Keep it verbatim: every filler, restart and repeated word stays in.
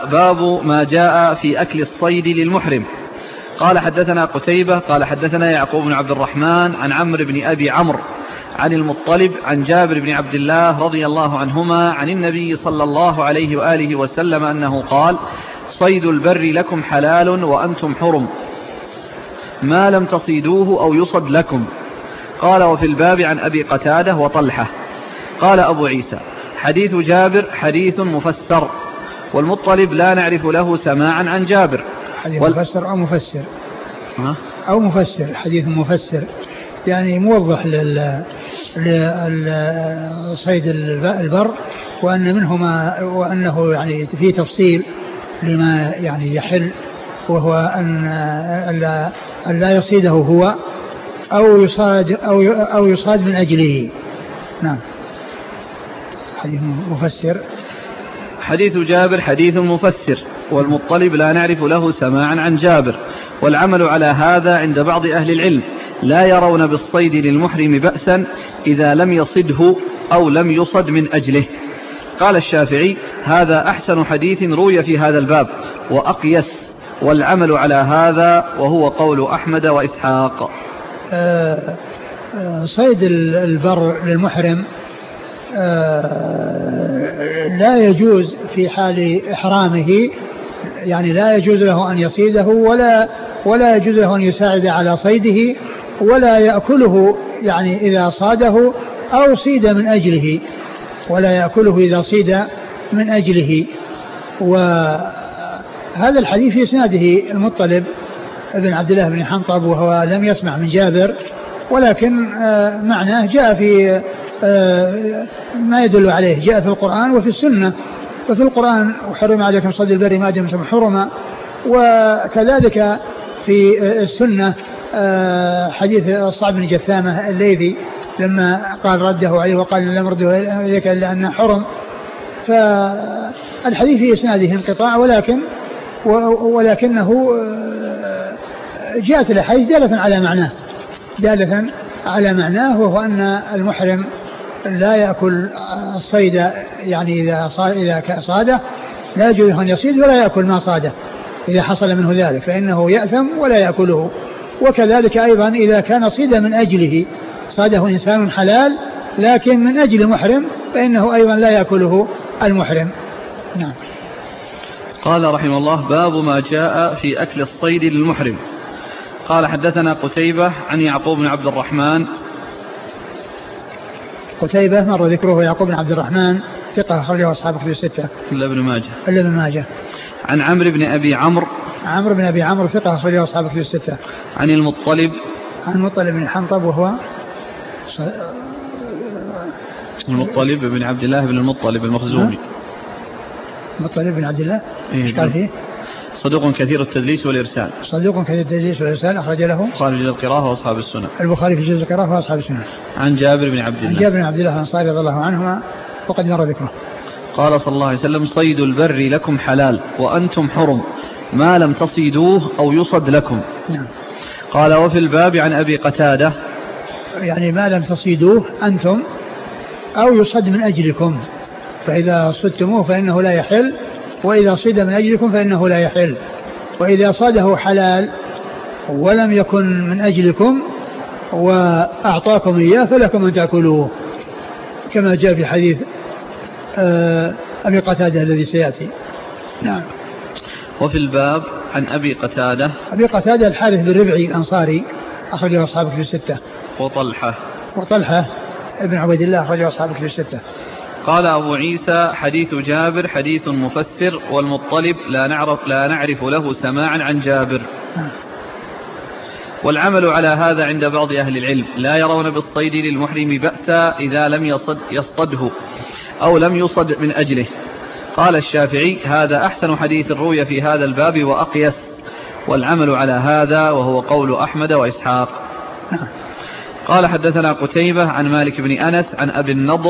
باب ما جاء في أكل الصيد للمحرم. قال حدثنا قتيبة قال حدثنا يعقوب بن عبد الرحمن عن عمرو بن أبي عمرو عن المطلب عن جابر بن عبد الله رضي الله عنهما عن النبي صلى الله عليه وآله وسلم أنه قال: صيد البر لكم حلال وأنتم حرم ما لم تصيدوه أو يصد لكم. قال: وفي الباب عن أبي قتادة وطلحة. قال أبو عيسى: حديث جابر حديث مفسر، والمطلب لا نعرف له سماعا عن جابر. حديث وال... مفسر أو مفسر ها؟ أو مفسر حديث مفسر يعني موضح لل لصيد البر، وأن منهما وأنه يعني في تفصيل لما يعني يحل، وهو أن أن لا يصيده هو أو يصاد أو أو يصاد من أجله. نعم. حديث مفسر. حديث جابر حديث مفسر، والمطلب لا نعرف له سماعا عن جابر، والعمل على هذا عند بعض أهل العلم، لا يرون بالصيد للمحرم بأسا إذا لم يصده أو لم يصد من أجله. قال الشافعي: هذا أحسن حديث روي في هذا الباب وأقيس، والعمل على هذا وهو قول أحمد وإسحاق. آه آه صيد البر للمحرم آه لا يجوز في حال إحرامه، يعني لا يجوز له أن يصيده ولا ولا يجوز له أن يساعد على صيده، ولا يأكله يعني إذا صاده أو صيد من أجله، ولا يأكله إذا صيد من أجله. وهذا الحديث في إسناده المطلب ابن عبد الله بن حنطب، وهو لم يسمع من جابر، ولكن معناه جاء في ما يدل عليه، جاء في القرآن وفي السنة. وفي القرآن: وحرم عليكم صيد البر ما دمتم حرما. وكذلك في السنة حديث الصعب بن جثامة الليثي لما قال رده عليه وقال: لم رده إليك إلا أنه حرم. فالحديث في إسناده انقطاع، ولكن ولكنه جاءت الأحاديث دالة على معناه دالة على معناه وهو أن المحرم لا يأكل الصيد، يعني إذا صاد إذا صاده لا يجوز أن يصيد ولا يأكل ما صاده إذا حصل منه ذلك، فإنه يأثم ولا يأكله. وكذلك أيضا إذا كان صيد من أجله، صاده إنسان حلال لكن من أجل محرم، فإنه أيضا لا يأكله المحرم. نعم. قال رحمه الله: باب ما جاء في أكل الصيد للمحرم. قال حدثنا قتيبة عن يعقوب بن عبد الرحمن. قتيبة مر ذكره. يعقوب بن عبد الرحمن ثقة أخرجه أصحاب كتب الستة إلا ابن ماجه إلا ابن ماجه. عن عمرو بن أبي عمرو. عمرو بن أبي عمرو ثقة أخرجه أصحاب كتب الستة. عن المطلب. عن المطلب بن حنطب وهو المطلب بن عبد الله بن المطلب المخزومي. المطلب بن عبد الله ايش قال فيه؟ صدوق كثير التدليس والإرسال. صدوق كثير التدليس والإرسال أخرج له البخاري في جزء القراءة وأصحاب السنة. البخاري في جزء القراءة وأصحاب السنة. عن جابر بن عبد الله. عن جابر بن عبد الله الأنصاري رضي الله عنهما وقد مر ذكره. قال صلى الله عليه وسلم: صيد البر لكم حلال وأنتم حرم ما لم تصيدوه أو يصد لكم. نعم. قال: وفي الباب عن أبي قتادة. يعني ما لم تصيدوه أنتم أو يصد من أجلكم، فإذا صدتموه فإنه لا يحل، وإذا صيد من أجلكم فإنه لا يحل. وإذا صاده حلال ولم يكن من أجلكم وأعطاكم إياه فلكم أن تأكلوه، كما جاء في حديث أبي قتادة الذي سيأتي. نعم. وفي الباب عن أبي قتادة. أبي قتادة الحارث بن ربعي الأنصاري أخرجه أصحاب كتب الستة. وطلحة. وطلحة ابن عبيد الله أخرجه أصحاب كتب الستة. قال أبو عيسى: حديث جابر حديث مفسر، والمطلب لا نعرف لا نعرف له سماعا عن جابر. والعمل على هذا عند بعض أهل العلم، لا يرون بالصيد للمحرم بأسا إذا لم يصد يصطده أو لم يصد من أجله. قال الشافعي: هذا أحسن حديث روي في هذا الباب وأقيس، والعمل على هذا وهو قول أحمد وإسحاق. قال حدثنا قتيبة عن مالك بن أنس عن أبي النضر